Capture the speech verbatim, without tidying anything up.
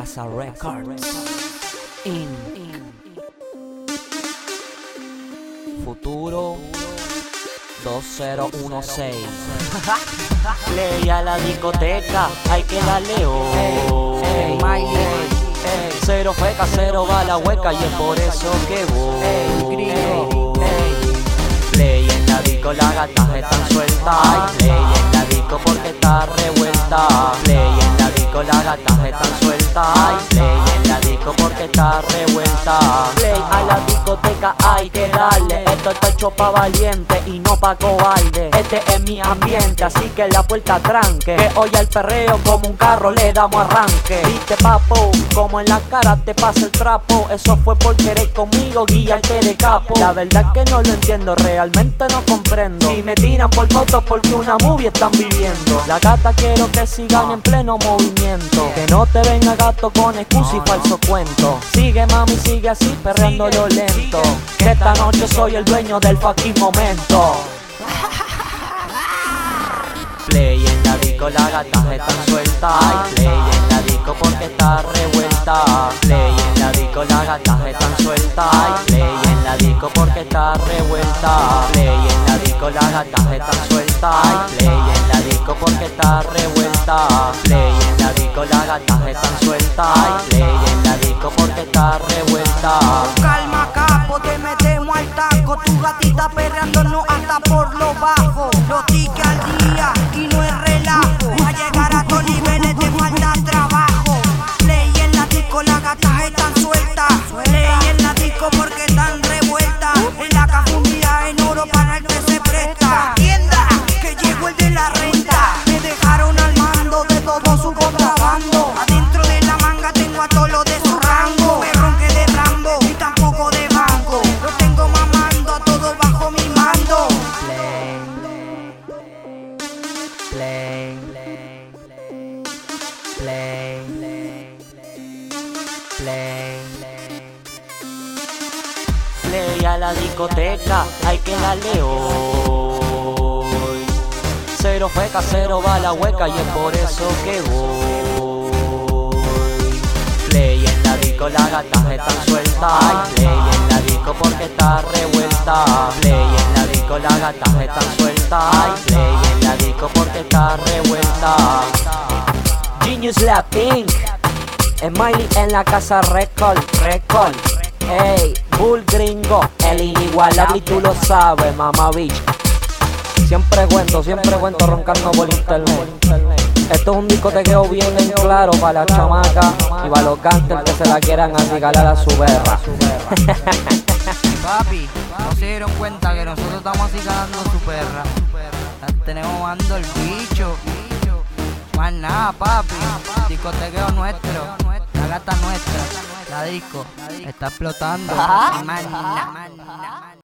Casa Records. In Futuro dos cero uno seis. Play a la discoteca, hay que darle oh. Ey, ey, ey, cero feca, cero va la hueca y es por eso que voy. Ey, ey, play en la disco, las gatas están sueltas. Play en la disco porque está revuelta. Play en la disco, las gatas están sueltas. Play en la disco porque está revuelta. Play a la discoteca, hay que darle. Esto está hecho pa' valiente y no pa' cobarde. Este es mi ambiente, así que la puerta tranque. Que hoy al perreo como un carro le damos arranque. Viste papo, como en la cara te pasa el trapo. Eso fue por querer conmigo guiarte de capo. La verdad que no lo entiendo, realmente no comprendo. Si me tiran por fotos porque una movie están viviendo. La gata quiero que sigan en pleno movimiento. Que no te venga gato con excusa y falso cuento. Sigue mami, sigue así, perreándolo lento. Que esta noche soy el dueño del fucking momento. Play en la disco, las gatas están sueltas. Play en la disco porque está revuelta. Play en la disco, las gatas están sueltas. Play en la disco porque está revuelta. Play en la disco, las gatas están sueltas. Play en la disco porque está revuelta. Play en la disco, las gatas están sueltas. Play en la disco porque está revuelta. Calma capo, te metemos al taco. Tu gatita perreándonos hasta por lo bajo. Los tickets al día y no es relajo. A llegar a estos niveles te falta trabajo. Play en la disco, las gatas están sueltas. Play en la disco porque están revueltas. En la cafundía en oro para el que se presta. Tienda, que llegó el de la renta. Me dejaron al mando de todo su contrabando. Adentro de la manga tengo a todo lo de su rango. Me ronqué de Rambo y tampoco de banco. Lo tengo mamando a todo bajo mi mando. Play, play, play, play, play, play a la discoteca, hay que darle hoy. Cero feca, cero va la hueca y es por eso que voy. Play en la disco, las gatas están sueltas. Play en la disco porque está revuelta. Play en la disco, las gatas están sueltas. Play en la disco porque está revuelta. Genius Lab Inc Smiley en la Casa Record, Record. Ey, Bull Gringo, el inigualable y tú lo sabes, mamá bitch. Siempre cuento, siempre cuento roncando por internet. Esto es un discotequeo bien en claro para la chamaca y para los gangsters que se la quieran regalar a su berra. Papi, no se dieron cuenta que nosotros estamos así ganando su perra. La tenemos mando el bicho. Más nada, papi. Discotequeo nuestro. La gata nuestra. La disco está explotando. Más nada.